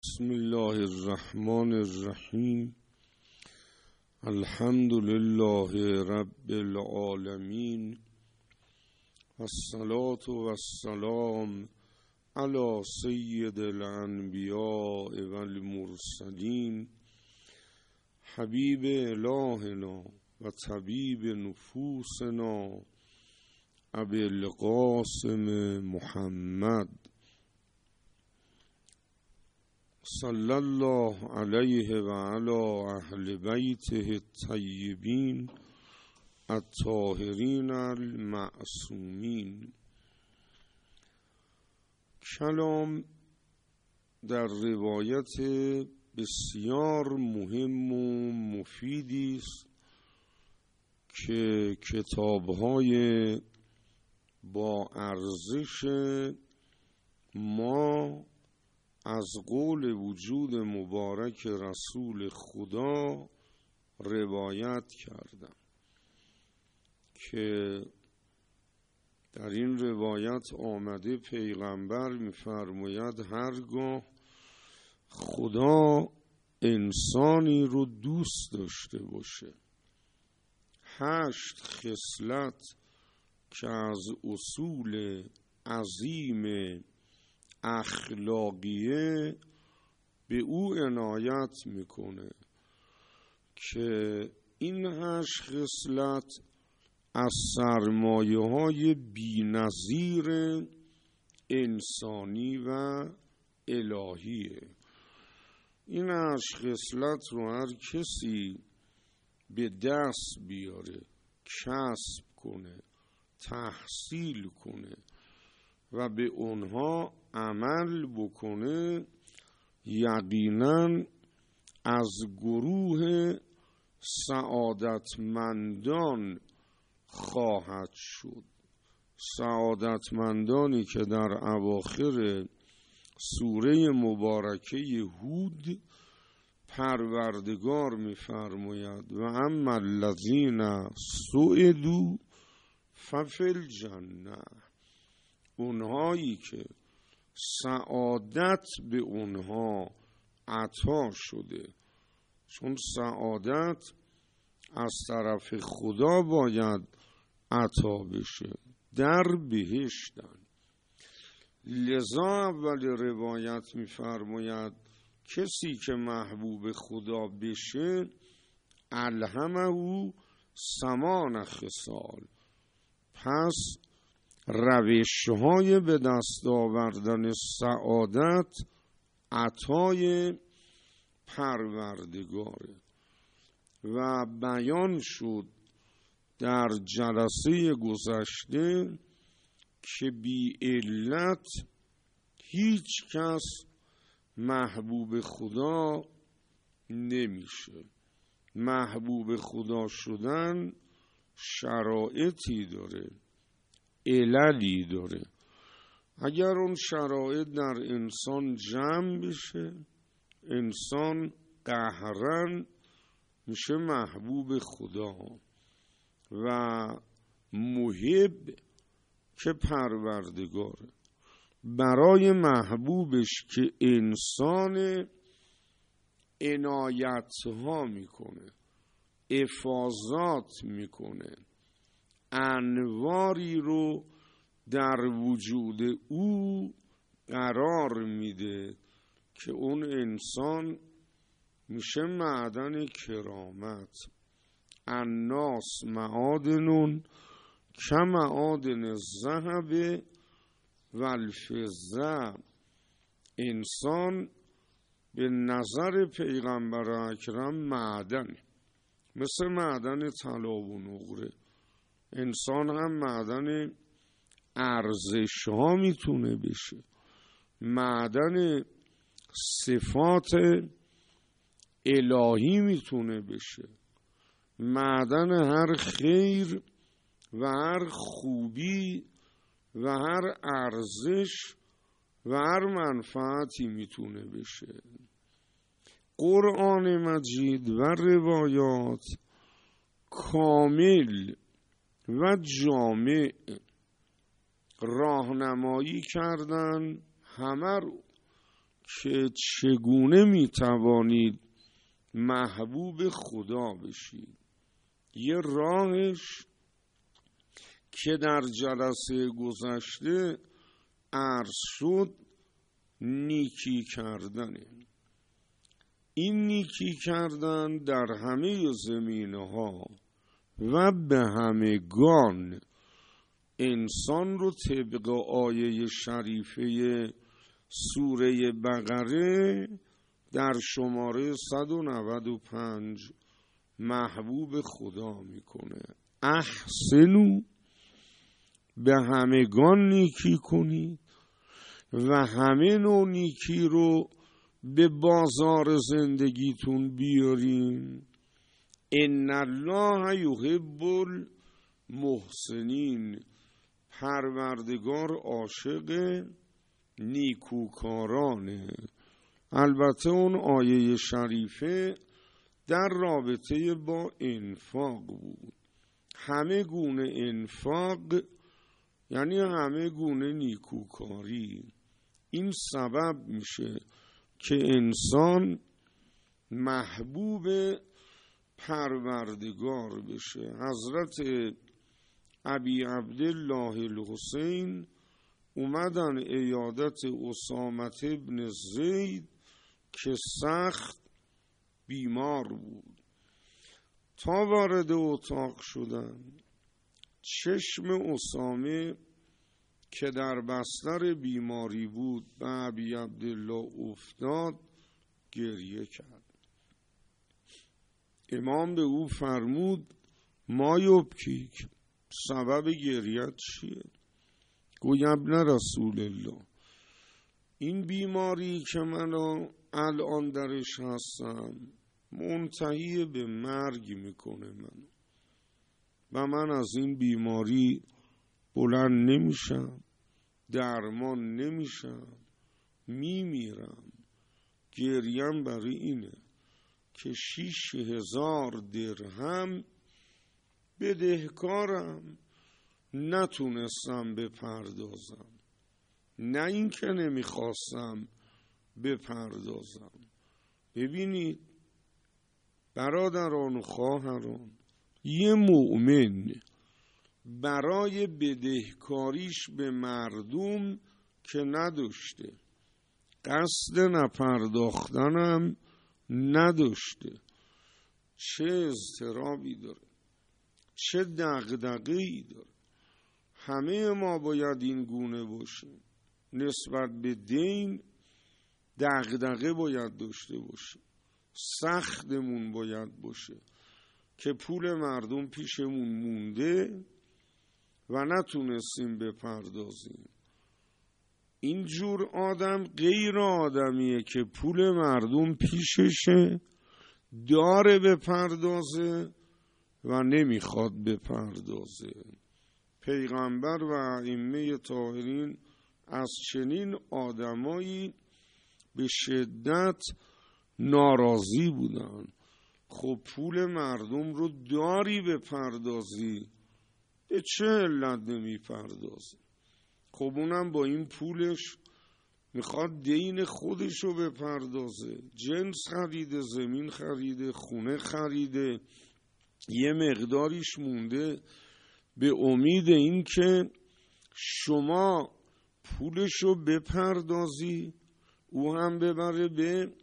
بسم الله الرحمن الرحیم. الحمد لله رب العالمین والصلاة والسلام علی سید الانبیاء والمرسلین حبیب الهنا و طبیب نفوسنا ابی القاسم محمد صلی الله علیه و علی اهل بیته الطیبین الطاهرین المعصومین. کلام در روایت بسیار مهم و مفیدی است که کتاب‌های با ارزش ما از قول وجود مبارک رسول خدا روایت کردم که در این روایت آمده پیغمبر می‌فرماید هرگاه خدا انسانی رو دوست داشته باشه 8 خصلت که از اصول عظیم اخلاقیه به او عنایت میکنه که این 8 خصلت از سرمایه‌های بی‌نظیر انسانی و الهیه. این 8 خصلت رو هر کسی به دست بیاره، کسب کنه، تحصیل کنه و به اونها عمل بکنه یقیناً از گروه سعادتمندان خواهد شد. سعادتمندانی که در اواخر سوره مبارکه هود پروردگار می‌فرماید و اما الذین سعدوا ففی الجنة، اونهایی که سعادت به اونها عطا شده، چون سعادت از طرف خدا باید عطا بشه، در بهشتن. لذا اول روایت می‌فرماید کسی که محبوب خدا بشه الهمه 8 خصال، پس روش‌های به دست آوردن سعادت عطای پروردگاره و بیان شد در جلسه گذشته که بی علت هیچ کس محبوب خدا نمیشه. محبوب خدا شدن شرایطی داره، عللی داره. اگر اون شرایط در انسان جمع بشه، انسان قهرن میشه محبوب خدا و محب که پروردگاره. برای محبوبش که انسان عنایت‌ها میکنه، افاضات میکنه، انواری رو در وجود او قرار میده که اون انسان میشه معدن کرامت. الناس معادن کمعادن الذهب والفضه، انسان به نظر پیغمبر اکرم معدن، مثل معدن طلا و نقره. انسان هم معدن ارزش ها میتونه بشه، معدن صفات الهی میتونه بشه، معدن هر خیر و هر خوبی و هر ارزش و هر منفعتی میتونه بشه. قرآن مجید و روایات کامل و جامع راهنمایی کردن همه رو که چگونه میتوانید محبوب خدا بشید. یه راهش که در جلسه گذشته عرض شد نیکی کردنه. این نیکی کردن در همه زمینه‌ها و به همگان انسان رو طبق آیه شریفه سوره بقره در شماره 195 محبوب خدا میکنه. احسنو، به همگان نیکی کنید و همه نوع نیکی رو به بازار زندگیتون بیارین. ان الله یحب المحسنین، پروردگار عاشق نیکوکارانه. البته اون آیه شریفه در رابطه با انفاق بود. همه گونه انفاق یعنی همه گونه نیکوکاری. این سبب میشه که انسان محبوب پروردگار بشه. حضرت ابی عبدالله الحسین اومدن عیادت اسامه ابن زید که سخت بیمار بود. تا وارد اتاق شدن چشم اسامه که در بستر بیماری بود به ابی عبدالله افتاد، گریه کرد. امام به او فرمود ما یبکیک، سبب گریت چیه؟ گوی ابن رسول الله، این بیماری که من الان درش هستم منتهی به مرگ میکنه من و من از این بیماری بلند نمیشم، درمان نمیشم، میمیرم. گریم برای اینه که 6,000 درهم بدهکارم، نتونستم بپردازم. نه این که نمیخواستم بپردازم. ببینید برادران و خواهران، یه مؤمن برای بدهکاریش به مردم که نداشته، قصد نپرداختنم نداشته، چه اضطرابی داره، چه دغدغه‌ای داره. همه ما باید این گونه باشیم. نسبت به دین دغدغه باید داشته باشیم، سختمون باید باشه که پول مردم پیشمون مونده و نتونستیم بپردازیم. اینجور آدم غیر آدمیه که پول مردم پیششه، داره بپردازه و نمیخواد بپردازه. پیغمبر و ائمه طاهرین از چنین آدمایی به شدت ناراضی بودن. خب پول مردم رو داری بپردازی، به چه علت نمی پردازی؟ خب اونم با این پولش میخواد دین خودش رو بپردازه، جنس خریده، زمین خریده، خونه خریده، یه مقداریش مونده، به امید این که شما پولش رو بپردازی او هم ببره به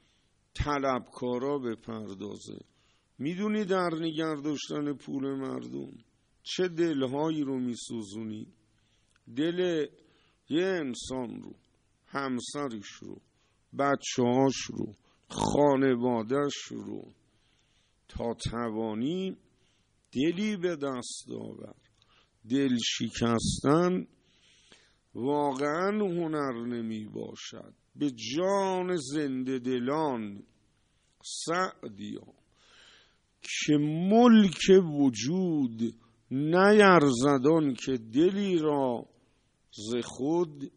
طلبکارا بپردازه. میدونی در نگه داشتن پول مردم چه دلهایی رو میسوزونی؟ دل یه انسان رو، همسرش رو، بچه‌هاش رو، خانواده‌اش رو، تا توانی دلی به دست آور. دل شکستن واقعا هنر نمی باشد. به جان زنده دلان سعدیا که ملک وجود نیرزدان که دلی را ز خود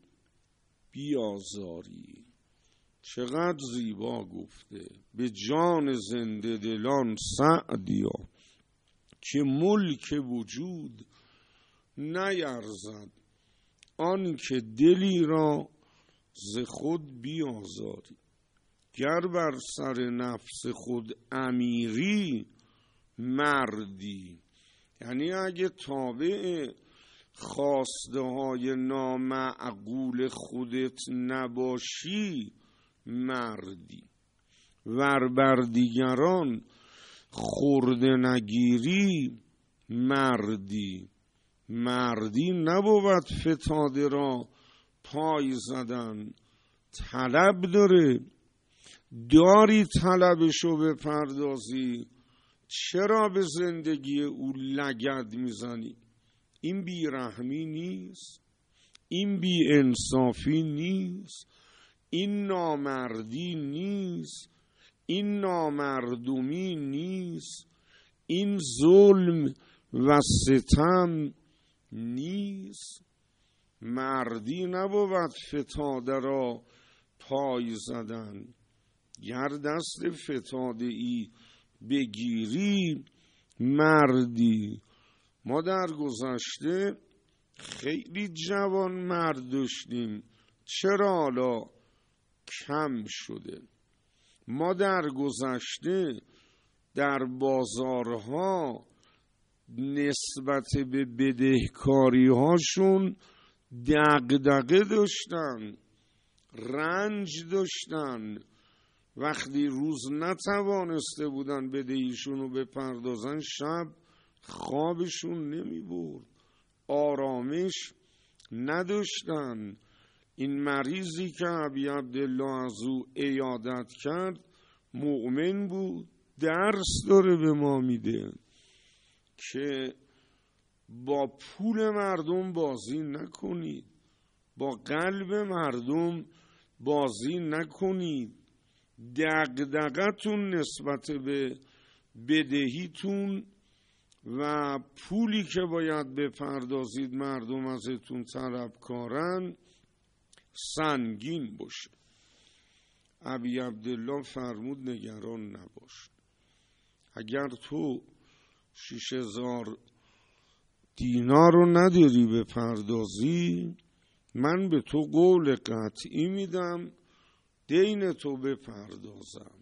بیازاری. چقدر زیبا گفته، به جان زنده دلان سعدیا که ملک وجود نیرزد آن که دلی را ز خود بیازاری. گر بر سر نفس خود امیری مردی. یعنی اگه تابع خواسته های نامعقول خودت نباشی مردی. ور بر دیگران خورده نگیری مردی. مردی نبود فتاده را پای زدن. طلب داری طلبشو بپردازی، چرا به زندگی او لگد میزنی؟ این بیرحمی نیست، این بی انصافی نیست، این نامردی نیست، این نامردمی نیست، این ظلم و ستم نیست. مردی نبود فتاده را پای زدن. گر دست فتاده ای بگیری مردی. ما در گذشته خیلی جوان مرد داشتیم، چرا حالا کم شده؟ ما در گذشته در بازارها نسبت به بدهکاری هاشون دغدغه داشتن، رنج داشتن. وقتی روز نتوانسته بودن بدهیشون رو بپردازن، شب خوابشون نمی برد، آرامش نداشتن. این مریضی که ابی عبدالله از او عیادت کرد مؤمن بود، درس داره به ما میده که با پول مردم بازی نکنید، با قلب مردم بازی نکنید. دغدغتون نسبت به بدهیتون و پولی که باید بپردازید مردم ازتون طلبکارن سنگین باشه. ابی عبدالله فرمود نگران نباش، اگر تو 6000 دینار رو نداری بپردازی، من به تو قول قطعی میدم دین تو بپردازم.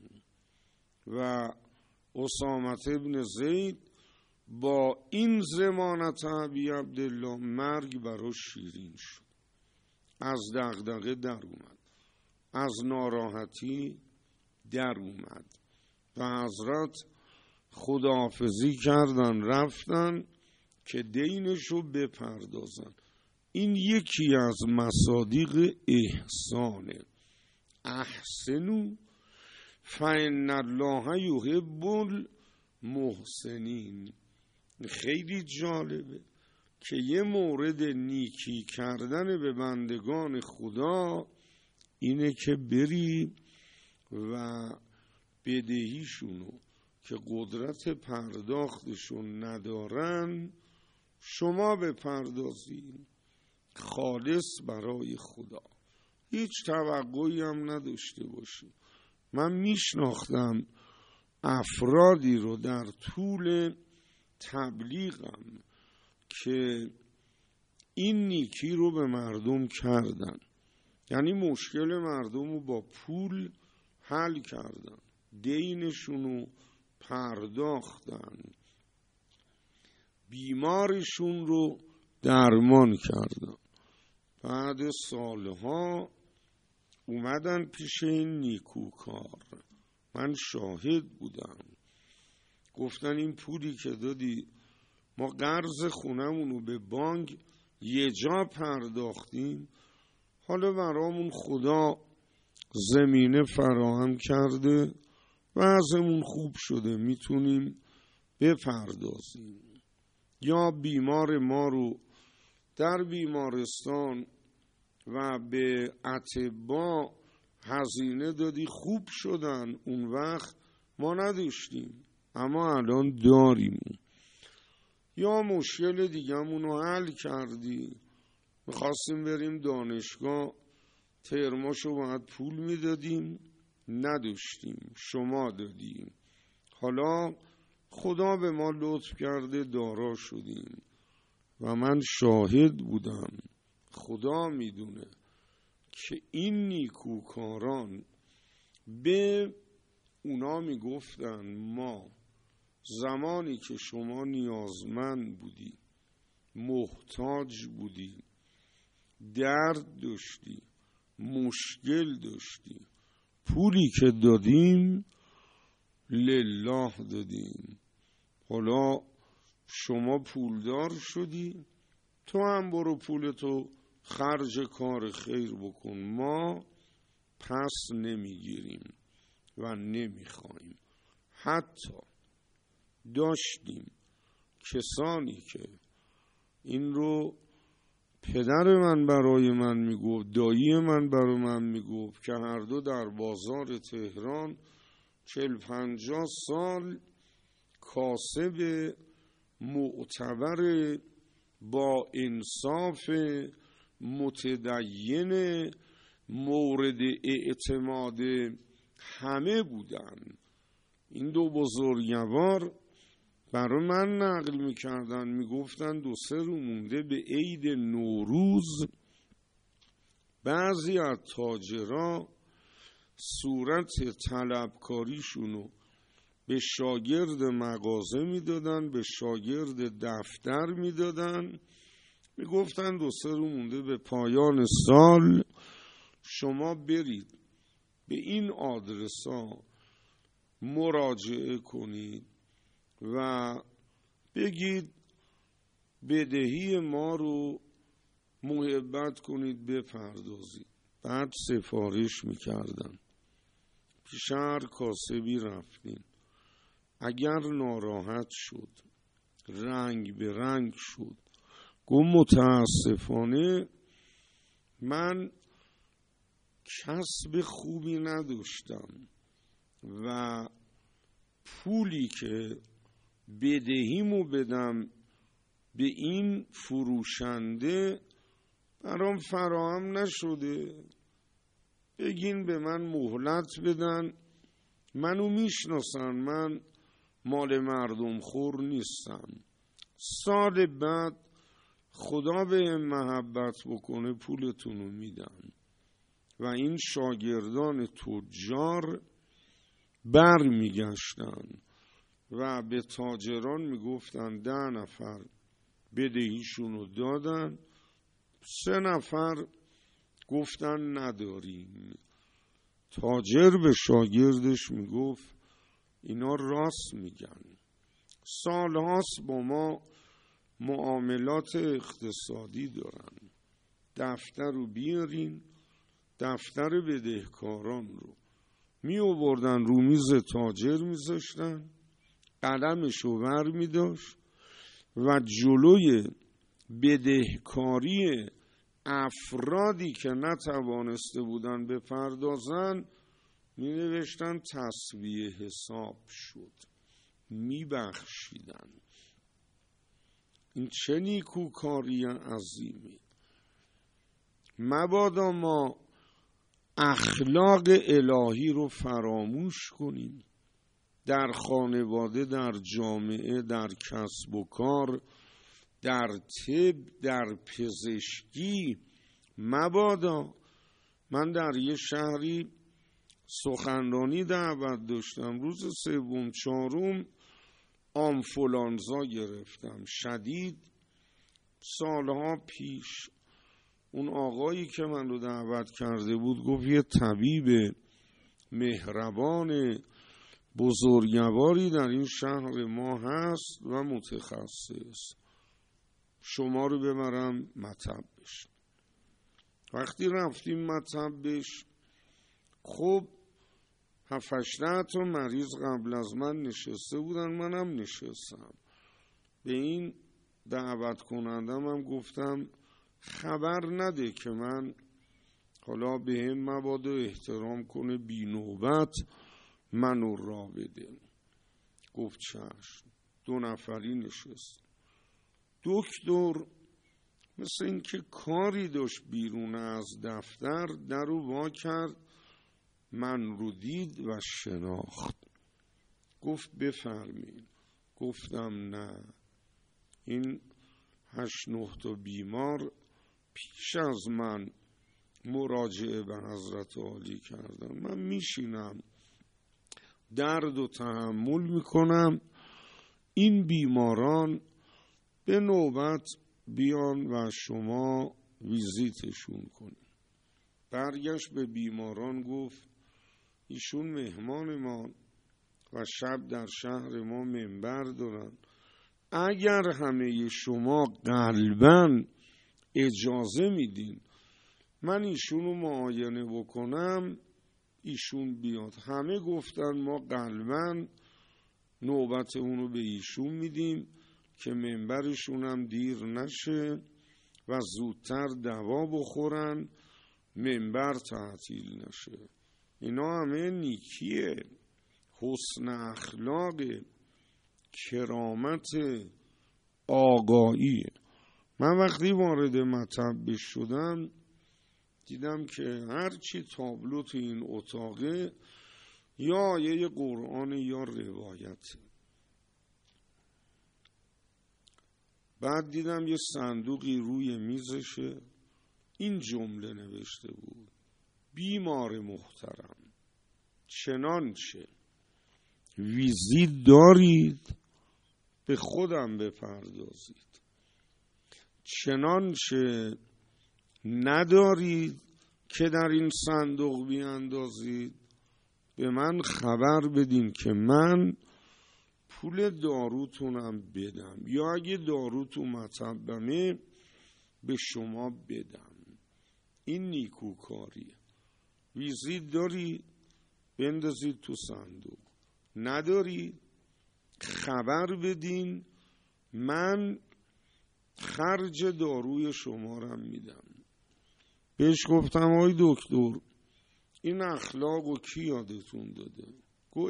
و اسامه ابن زید با این ضمانت ابی عبدالله مرگ براش شیرین شد. از دغدغه در اومد، از ناراحتی در اومد و حضرت خداحافظی کردن، رفتن که دینشو بپردازن. این یکی از مصادیق احسانه. احسنوا فإن الله یحب المحسنین. خیلی جالبه که یه مورد نیکی کردن به بندگان خدا اینه که بری و بدهیشونو که قدرت پرداختشون ندارن شما بپردازین، خالص برای خدا، هیچ توقعی هم نداشته باشی. من میشناختم افرادی رو در طول تبلیغم که این نیکی رو به مردم کردن، یعنی مشکل مردم رو با پول حل کردن، دینشون رو پرداختن، بیمارشون رو درمان کردن. بعد سالها اومدن پیش این نیکوکار، من شاهد بودم، گفتن این پولی که دادی ما قرض خونمونو به بانک یه جا پرداختیم، حالا برامون خدا زمینه فراهم کرده و ازمون خوب شده میتونیم بپردازیم. یا بیمار ما رو در بیمارستان و به اطباء هزینه دادی خوب شدن، اون وقت ما نداشتیم اما الان داریم. یا مشکل دیگه‌مون رو حل کردی، میخواستیم بریم دانشگاه، ترماشو باید پول میدادیم نداشتیم، شما دادیم، حالا خدا به ما لطف کرده دارا شدیم و من شاهد بودم، خدا میدونه که این نیکوکاران به اونا میگفتن ما زمانی که شما نیازمند بودی، محتاج بودی، درد داشتی، مشکل داشتی، پولی که دادیم لله دادیم، حالا شما پولدار شدی، تو هم برو پولتو خرج کار خیر بکن، ما پس نمیگیریم و نمیخوایم. حتی داشتیم کسانی که این رو پدر من برای من میگفت، دایی من برای من میگفت که هر دو در بازار تهران 40-50 سال کاسب معتبر با انصاف متدین مورد اعتماد همه بودن. این دو بزرگوار برای من نقل میکردن، میگفتن 2-3 روز مونده به عید نوروز بعضی از تاجرها صورت طلبکاریشونو به شاگرد مغازه میدادن، به شاگرد دفتر میدادن، میگفتن 2-3 روز مونده به پایان سال، شما برید به این آدرس ها مراجعه کنید و بگید بدهی ما رو محبت کنید بپردازید. بعد سفارش میکردن، پیش هر کاسبی رفتیم، اگر ناراحت شد، رنگ به رنگ شد، گفت متاسفانه من کسب خوبی نداشتم و پولی که بدهیمو بدم به این فروشنده برام فراهم نشده، بگین به من مهلت بدن، منو میشناسن، من مال مردم خور نیستم، سال بعد خدا به محبت بکنه پولتونو میدم. و این شاگردان تجار بر میگشتن و به تاجران میگفتن 10 نفر بدهیشونو دادن، 3 نفر گفتن نداریم. تاجر به شاگردش میگفت اینا راست میگن، سالهاست با ما معاملات اقتصادی دارن، دفتر رو بیارین، دفتر بدهکاران رو می آوردن رو میز تاجر میذاشتن، قلمشو ور میداشت و جلوی بدهکاری افرادی که نتوانسته بودن بپردازن می نوشتن تسویه حساب شد، می بخشیدن. این چه نیکوکاری عظیمی! مبادا ما اخلاق الهی رو فراموش کنیم، در خانواده، در جامعه، در کسب و کار، در طب، در پزشکی. مبادا. من در یه شهری سخنرانی دعوت داشتم، روز 3-4 آنفولانزا گرفتم شدید. سالها پیش اون آقایی که من رو دعوت کرده بود گفت یه طبیب مهربان بزرگواری در این شهر ما هست و متخصص، شما رو ببرم مطبش. وقتی رفتیم مطبش، خب 7-8 تا مریض قبل از من نشسته بودن، منم نشستم. به این دعوت کنندم هم گفتم خبر نده که من حالا به هم مبادا احترام کنه بی نوبت منو را بده. گفت چشم. 2 نفری نشست. دکتر مثل این که کاری داشت بیرون از دفتر، در رو وا کرد، من رو دید و شناخت. گفت بفرمین. گفتم نه، این 8-9 تا بیمار پیش از من مراجعه به حضرت عالی کردن. من میشینم درد و تحمل میکنم، این بیماران به نوبت بیان و شما ویزیتشون کنید. برگشت به بیماران گفت ایشون مهمان ما و شب در شهر ما منبر دارن، اگر همه شما قلباً اجازه میدین من ایشونو معاینه بکنم ایشون بیاد. همه گفتن ما قلباً نوبت اونو به ایشون میدیم که منبرشون هم دیر نشه و زودتر دوا بخورن، منبر تعطیل نشه. اینا همه نیکیه، حسن اخلاق، کرامت، آگاهیه. من وقتی وارد مطب شدم دیدم که هرچی تابلو تو این اتاقه یا آیه قرآن یا روایت. بعد دیدم یه صندوقی روی میزشه، این جمله نوشته بود: بیمار محترم، چنانچه ویزیت دارید به خودم بپردازید، چنانچه ندارید که در این صندوق بیاندازید به من خبر بدین که من پول داروتونم بدم، یا اگه داروتو مطبمه به شما بدم. این نیکوکاریه. ویزیت داری بندازید تو صندوق، نداری خبر بدین من خرج داروی شما رو میدم. بهش گفتم آی دکتر این اخلاقو کی یادتون داده؟ گو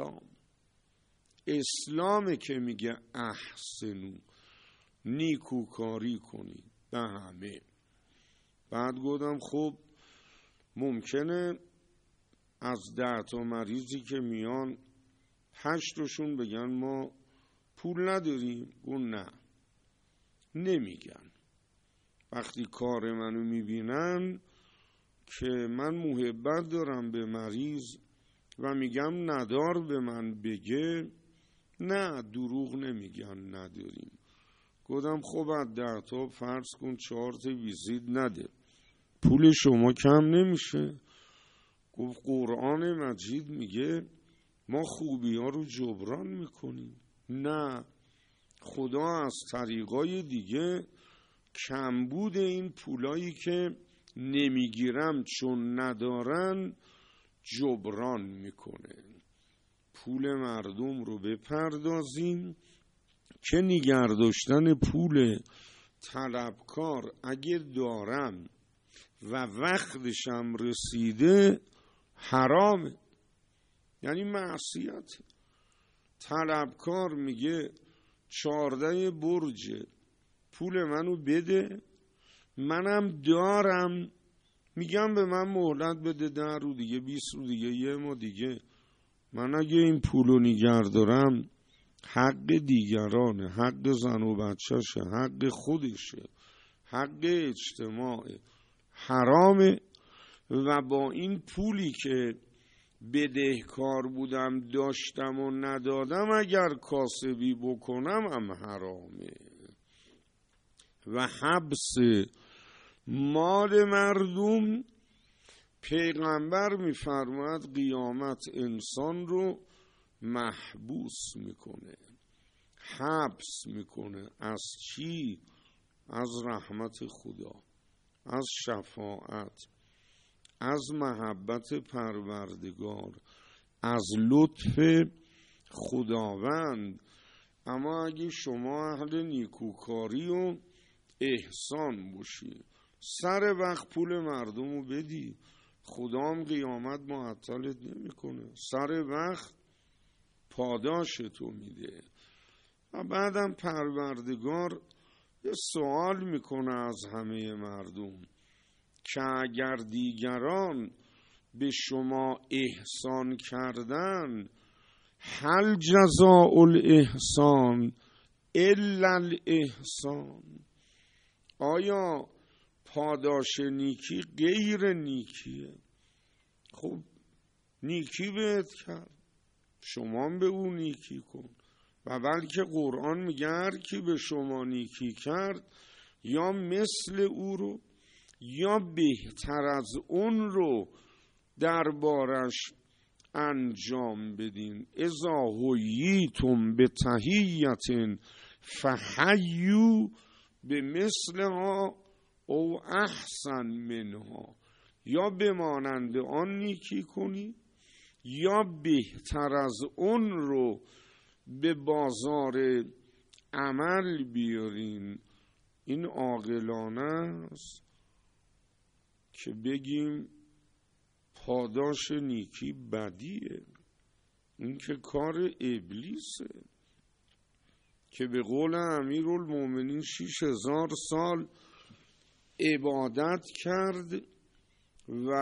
اسلامه که میگه احسنو، نیکوکاری کنید به همه. بعد گفتم خب ممکنه از 10 تا مریضی که میان 8 تاشون بگن ما پول نداریم. گفت نه، نمیگن. وقتی کار منو میبینن که من محبت دارم به مریض و میگم ندار به من بگه، نه دروغ نمیگن نداریم. گفتم خب از 10 تا فرض کن 4 تا ویزیت نده، پول شما کم نمیشه؟ گفت قرآن مجید میگه ما خوبی ها رو جبران میکنیم. نه، خدا از طریقای دیگه کمبود این پولایی که نمیگیرم چون ندارن جبران میکنه. پول مردم رو بپردازیم که نگرداشتن پول طلبکار اگه دارم و وقتشم رسیده حرامه، یعنی معصیت. طلبکار میگه 14 برج پول منو بده، منم دارم، میگم به من مهلت بده 10 روز دیگه، 20 روز دیگه، 1 ماه دیگه. من اگه این پولو نگه دارم حق دیگرانه، حق زن و بچهشه، حق خودشه، حق اجتماعه، حرامه. و با این پولی که بدهکار بودم داشتم و ندادم اگر کاسبی بکنم هم حرامه. و حبس مال مردم، پیغمبر میفرماد قیامت انسان رو محبوس میکنه، حبس میکنه. از چی؟ از رحمت خدا، از شفاعت، از محبت پروردگار، از لطف خداوند. اما اگه شما اهل نیکوکاری و احسان باشی، سر وقت پول مردم رو بدی، خدا هم قیامت معطلت نمیکنه، سر وقت پاداشتو میده. و بعدم پروردگار یه سوال میکنه از همه مردم که اگر دیگران به شما احسان کردن هل جزاء الاحسان الا الاحسان، آیا پاداش نیکی غیر نیکیه. خب نیکی بهت کرد، شما به او نیکی کن. و بلکه قرآن میگه هر کی به شما نیکی کرد یا مثل او رو یا بهتر از اون رو دربارش انجام بدین. اذا حییتم بتحیة فحیوا بمثلها او احسن منها، یا بمانند آن نیکی کنی یا بهتر از اون رو به بازار عمل بیارین. این عاقلانه است که بگیم پاداش نیکی بدیه. این که کار ابلیسه که به قول امیرالمومنین 6000 سال عبادت کرد و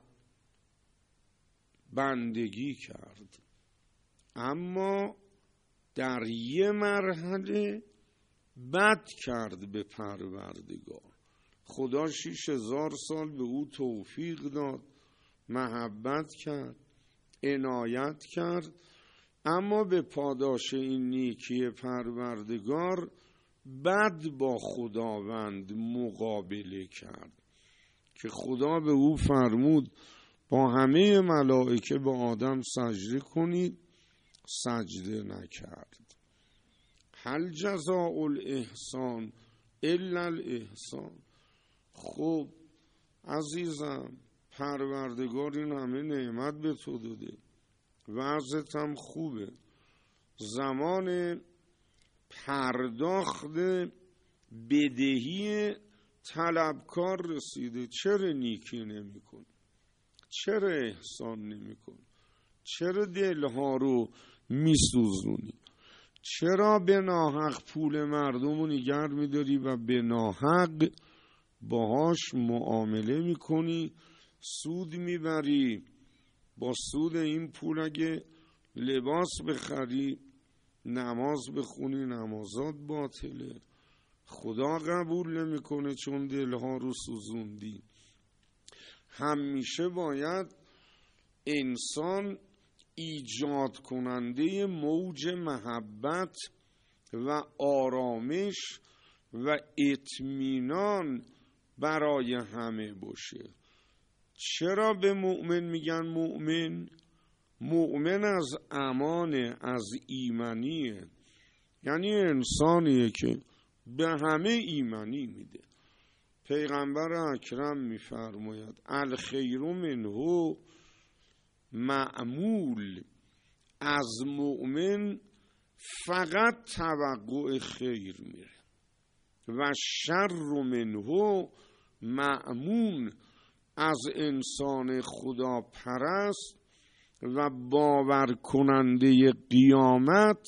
بندگی کرد، اما در یه مرحله بد کرد به پروردگار. خدا 6000 سال به او توفیق داد، محبت کرد، عنایت کرد، اما به پاداش این نیکی پروردگار بد با خداوند مقابله کرد که خدا به او فرمود با همه ملائکه به آدم سجده کنید، سجده نکرد. هل جزاء الاحسان الا الاحسان. خب عزیزم، پروردگار این همه نعمت به تو داده، وضعت هم خوبه، زمان پرداخت بدهی طلبکار رسیده، چرا نیکی نمی کن؟ چرا احسان نمی کن؟ چرا دلها رو می سوزونی؟ چرا به ناحق پول مردم رو نگر می داری و به ناحق باهاش معامله می کنی، سود می بری؟ با سود این پول اگه لباس بخری، نماز بخونی، نمازات باطله، خدا قبول نمیکنه چون دلها رو سوزوندی. همیشه باید انسان ایجاد کننده موج محبت و آرامش و اطمینان برای همه باشه. چرا به مؤمن میگن مؤمن؟ مؤمن از امانه، از ایمانیه، یعنی انسانیه که به همه ایمانی میده. پیغمبر اکرم میفرماید الخیر منه معمول، از مؤمن فقط توقع خیر میره و شر منه مأمون، از انسان خدا پرست و باور کننده قیامت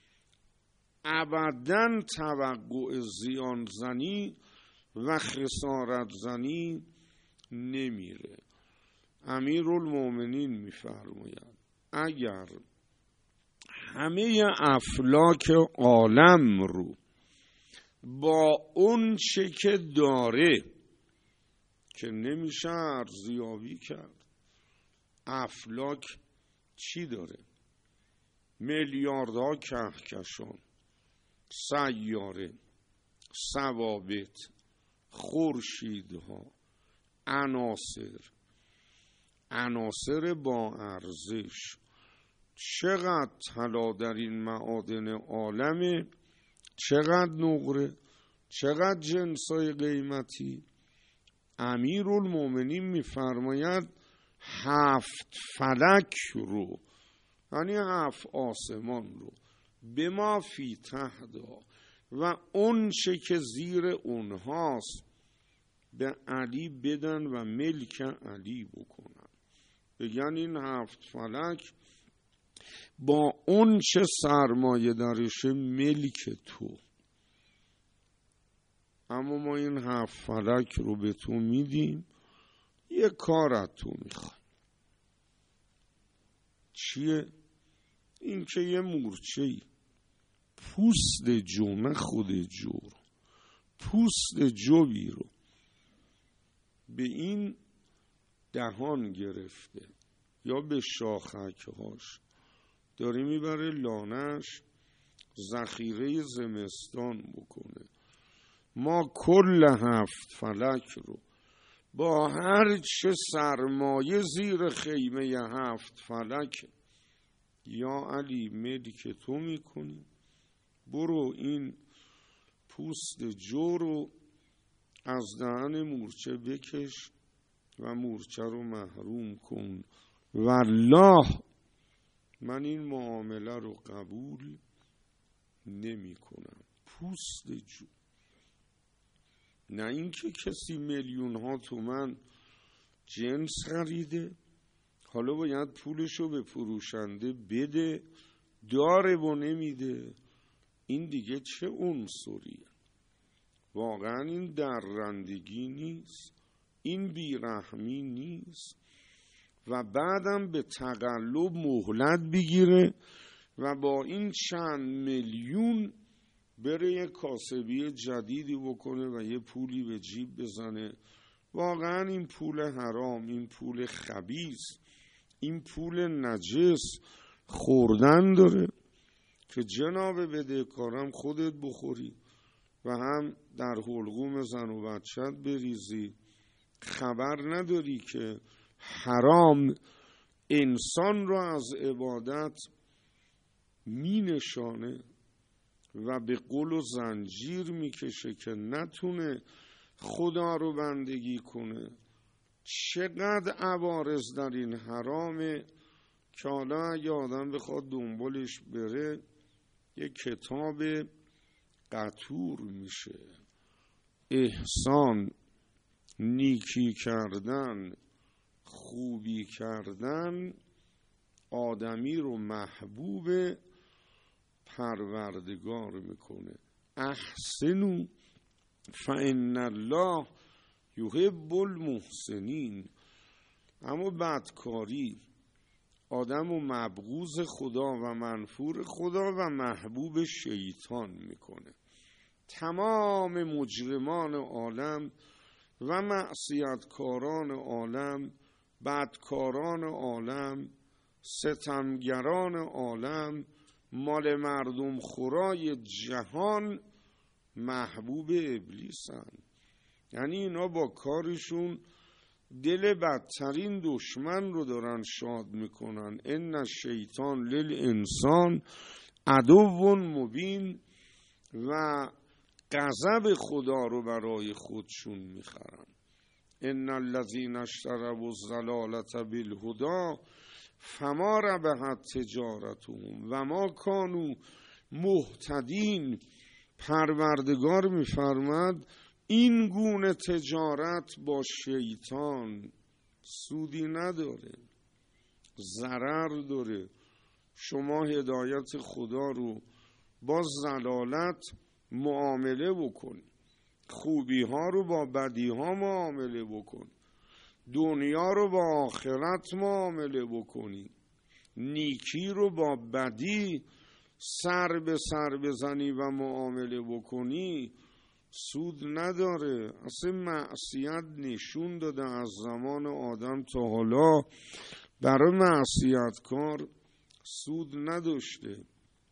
ابداً توقع زیان زنی و خسارت زنی نمیره. امیرالمومنین میفرماید اگر همه افلاک عالم رو با اون چه که داره که نمیشه ارزیابی کرد، افلاک چی داره؟ میلیاردها کهکشان، سیاره، ثوابت، خورشیدها، عناصر با ارزش. چقدر طلا در این معادن عالمه، چقدر نقره، چقدر جنسای قیمتی. امیرالمومنین میفرماید 7 فلک رو، یعنی 7 آسمان رو، به ما فی تحدا، و اون چه که زیر اونهاست به علی بدن و ملک علی بکنن. بگن این 7 فلک با اون چه سرمایه درشه ملک تو، اما ما این 7 فلک رو به تو میدیم، یه کار از تو میخوایم. چیه؟ این که یه مورچه‌ای پوست جو، نه خود جو رو، پوست جوی رو به این دهان گرفته یا به شاخک‌هاش داره میبره لانش ذخیره زمستان بکنه. ما کل 7 فلک رو با هر چه سرمایه زیر خیمه 7 فلک یا علی ملک تو میکنی. برو این پوست جو رو از دهن مورچه بکش و مورچه رو محروم کن. والله من این معامله رو قبول نمی کنم. پوست جو، نه اینکه کسی میلیون ها تومن جنس خریده حالا باید پولشو به فروشنده بده، داره و نمیده. این دیگه چه عنصریه؟ واقعا این درندگی نیست، این بیرحمی نیست. و بعدم به تقلب مهلت بگیره و با این چند میلیون بره یه کاسبی جدیدی بکنه و یه پولی به جیب بزنه. واقعا این پول حرام، این پول خبیث، این پول نجس خوردن داره که جناب بدهکارم خودت بخوری و هم در حلقوم زن و بچت بریزی. خبر نداری که حرام انسان را از عبادت می نشانه و به قل و زنجیر می کشه که نتونه خدا رو بندگی کنه. چقدر عوارض در این حرامه که حالا اگه آدم بخواد دنبالش بره یه کتاب قطور میشه. احسان، نیکی کردن، خوبی کردن آدمی رو محبوب پروردگار میکنه. احسنوا فان الله یحب المحسنین. اما بدکاری آدم رو مبغوض خدا و منفور خدا و محبوب شیطان میکنه. تمام مجرمان عالم و معصیتکاران عالم، بدکاران عالم، ستمگران عالم، مال مردم خورای جهان محبوب ابلیسن. یعنی اینا با کارشون دل بدترین دشمن رو دارن شاد میکنن. ان الشیطان للانسان عدو مبین. و غضب خدا رو برای خودشون میخرن. ان الذین اشتروا الضلالة بالهدی فما ربحت تجارتهم و ما کانوا مهتدین. پروردگار میفرماد این گونه تجارت با شیطان سودی نداره، ضرر داره. شما هدایت خدا رو با ضلالت معامله بکن، خوبی ها رو با بدی ها معامله بکن، دنیا رو با آخرت معامله بکنی، نیکی رو با بدی سر به سر بزنی و معامله بکنی سود نداره. اصلا معصیت نشون داده از زمان آدم تا حالا برای معصیت کار سود نداشته،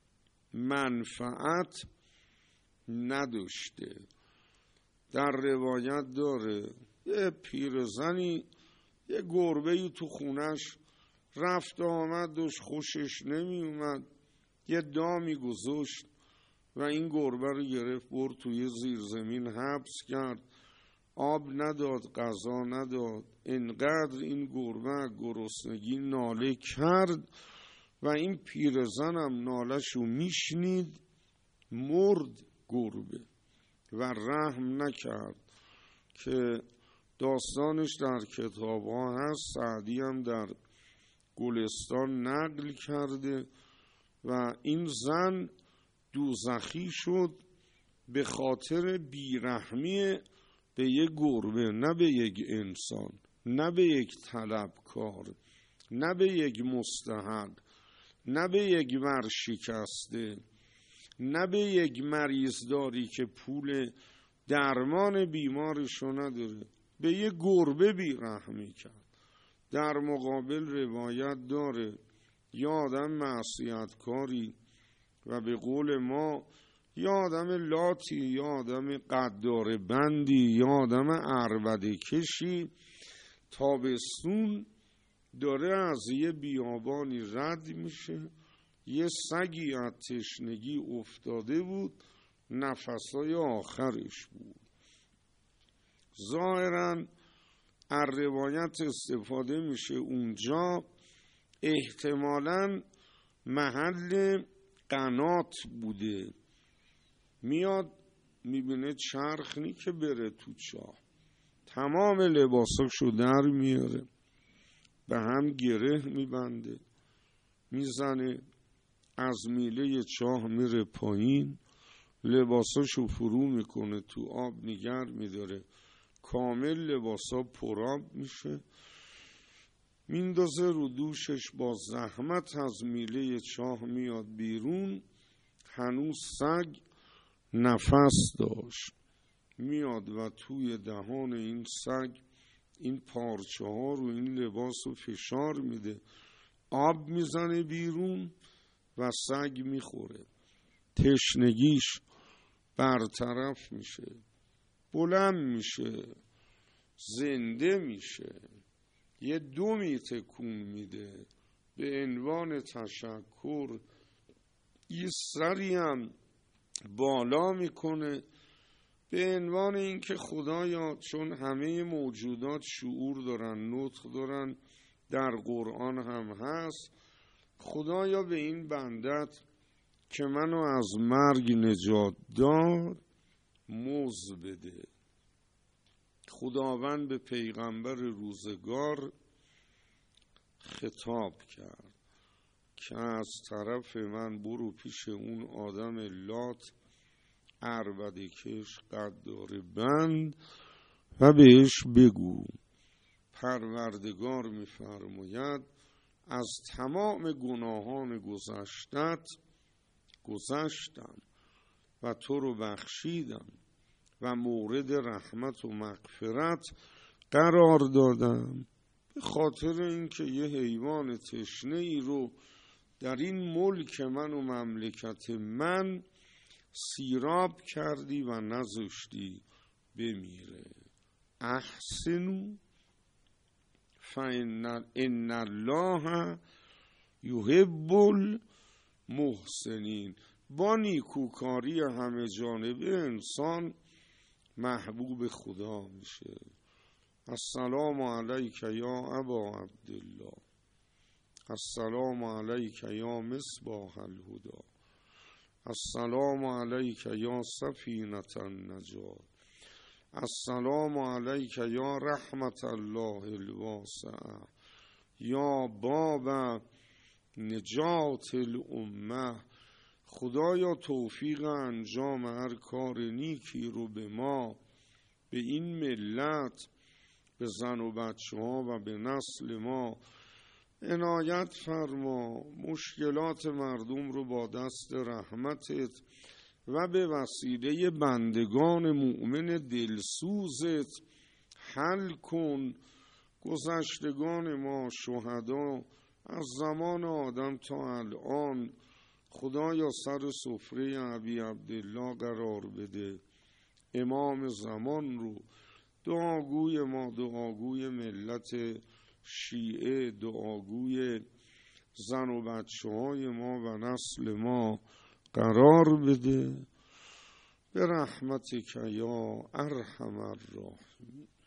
منفعت نداشته. در روایت داره یه پیرزنی یه گربه‌ای تو خونش رفت و آمد داشت، خوشش نمی اومد، یه دامی گذاشت و این گربه رو گرفت برد توی زیرزمین حبس کرد. آب نداد، غذا نداد. انقدر این گربه گرسنگی ناله کرد و این پیرزنم ناله‌شو میشنید، مرد گربه و رحم نکرد که داستانش در کتاب ها هست. سعدی هم در گلستان نقل کرده. و این زن دوزخی شد به خاطر بیرحمی به یک گربه، نه به یک انسان، نه به یک طلبکار، نه به یک مستحق، نه به یک ورشکسته، نه به یک مریض داری که پول درمان بیمارشو نداره. به یه گربه بیرحمی کرد. در مقابل روایت داره یه آدم معصیتکاری و به قول ما یه آدم لاتی، یه آدم قدار بندی، یه آدم عربده کشی تابستون داره از یه بیابانی رد میشه، یه سگی از تشنگی افتاده بود، نفسای آخرش بود. ظاهراً از روایت استفاده میشه اونجا احتمالاً محل قنات بوده. میاد میبینه چرخنی که بره تو چاه، تمام لباساشو در میاره، به هم گره میبنده، میزنه، از میله چاه میره پایین، لباساشو فرو میکنه تو آب نگر میداره، کامل لباسا پرآب میشه، میندازه رو دوشش، با زحمت از میله چاه میاد بیرون، هنوز سگ نفس داشت. میاد و توی دهان این سگ این پارچه ها رو این لباس رو فشار میده، آب میزنه بیرون و سگ میخوره. تشنگیش برطرف میشه، بلند میشه، زنده میشه، یه دمی تکون میده به عنوان تشکر، یه سری هم بالا میکنه به عنوان اینکه خدایا، چون همه موجودات شعور دارن، نطق دارن، در قرآن هم هست، خدایا به این بندت که منو از مرگ نجات داد موز بده. خداوند به پیغمبر روزگار خطاب کرد که از طرف من برو پیش اون آدم لات عربده کش قدار بند و بهش بگو پروردگار میفرماید از تمام گناهان گذشتت گذشتم و تو رو بخشیدم و مورد رحمت و مغفرت قرار دادم، به خاطر اینکه یه حیوان تشنه ای رو در این ملک من و مملکت من سیراب کردی و نذاشتی بمیره. احسنوا فان الله یحب المحسنین. با نیکوکاری همه جانبه انسان محبوب خدا میشه. السلام علیک یا ابا عبدالله، السلام علیک یا مصباح الهدی، السلام علیک یا سفینة النجات، السلام علیک یا رحمت الله الواسعه، یا باب نجات الامه. خدایا توفیق انجام هر کار نیکی رو به ما، به این ملت، به زن و بچه ها و به نسل ما عنایت فرما. مشکلات مردم رو با دست رحمتت و به وسیله بندگان مؤمن دلسوزت حل کن. گذشتگان ما شهدا از زمان آدم تا الان خدایا سر سفره ابی عبدالله قرار بده. امام زمان رو، دعاگوی ما، دعاگوی ملت شیعه، دعاگوی زن و بچه های ما و نسل ما قرار بده، به رحمتک یا ارحم الراحمین.